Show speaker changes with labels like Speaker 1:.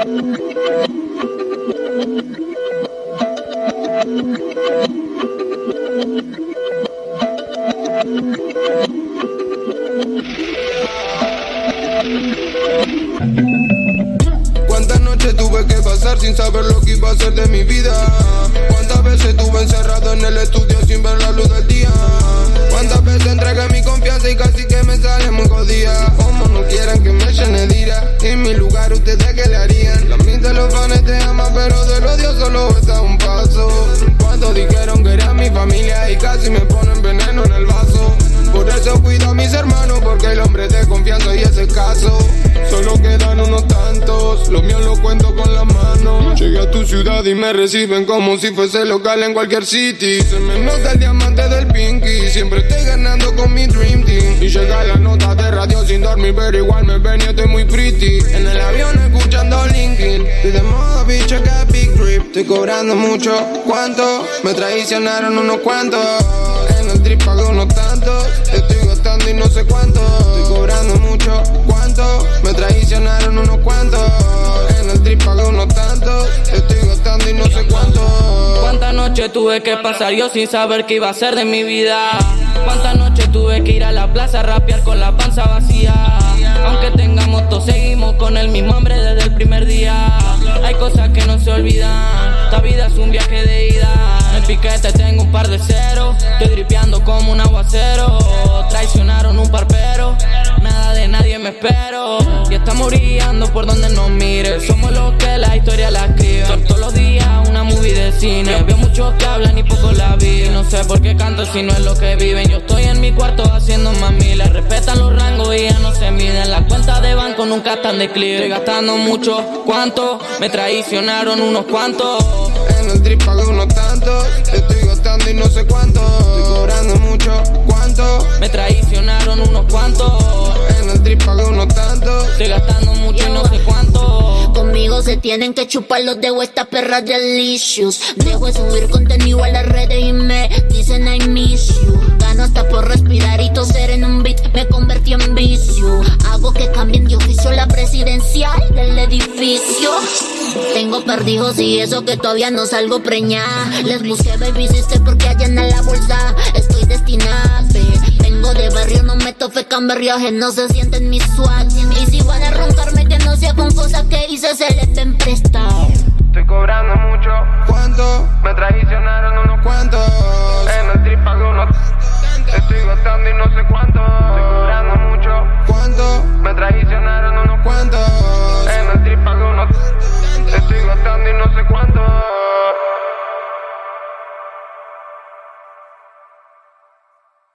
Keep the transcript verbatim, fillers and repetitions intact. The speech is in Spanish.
Speaker 1: Cuántas noches tuve que pasar sin saber lo que iba a ser de mi vida. Cuántas veces estuve encerrado en el estudio sin ver la luz del día. Cuántas veces entregué mi confianza y casi que me sale muy jodida. Como no quieran que me llene de ira, en mi lugar ustedes qué le harían. La mitad de los fans te aman, pero del odio solo está un paso. Cuando dijeron que era mi familia y casi me ponen veneno en el vaso. Por eso cuido a mis hermanos, porque el hombre de confianza y es escaso. Solo quedan unos tantos, lo mío lo cuento con la mano. Llegué a tu ciudad y me reciben como si fuese local en cualquier city. Se me nota el diamante del Pinky, siempre estoy ganando con mi Dream Team. Y llega la nota de radio sin dormir, pero igual me ven y estoy muy pretty. En el avión escuchando Linkin, estoy de moda bicho que Big Drip. Estoy cobrando mucho, ¿cuánto? Me traicionaron unos cuantos. En el trip pagué unos tantos, estoy gastando y no sé cuánto. Estoy cobrando mucho, ¿cuánto? Me traicionaron unos cuantos. En el trip pagué unos tantos, estoy gastando y no sé cuánto.
Speaker 2: Cuántas noches tuve que pasar yo sin saber qué iba a ser de mi vida. Cuántas noches tuve que ir a la plaza a rapear con la panza vacía. Aunque tengamos todo, seguimos con el mismo hambre desde el primer día. Hay cosas que no se olvidan, esta vida es un viaje de ida. En el piquete tengo un par de ceros, estoy dripeando como un aguacero. Traicionaron un par pero, nada de nadie me espero. Y estamos brillando por donde nos mire, somos los que la historia la escriben. Todos los días una movie de cine, veo muchos que hablan y pocos la viven. No sé por qué canto si no es lo que viven. Yo estoy en mi cuarto haciendo mamilas, respetan los rangos y ya no se miden. Las cuentas de banco nunca están de clip. Estoy gastando mucho, ¿cuánto? Me traicionaron unos cuantos.
Speaker 1: En el trip pagué unos tantos, estoy gastando y no sé cuánto. Estoy cobrando mucho, ¿cuánto?
Speaker 2: Me traicionaron unos cuantos.
Speaker 1: En el trip pagué unos tantos,
Speaker 2: estoy gastando mucho y no sé cuánto.
Speaker 3: Conmigo se tienen que chupar los dedos estas perras delicious. Dejo de subir contenido a las redes y me dicen I miss you. Gano hasta por respirar y toser en un beat, me convertí en vicio. Hago que cambien de oficio la presidencial del edificio. Tengo perdijos y eso que todavía no salgo preñada. Les busqué baby sister porque allá en la bolsa estoy destinada. Vengo de barrio, no me tofe camberriaje, no se sienten mis swag.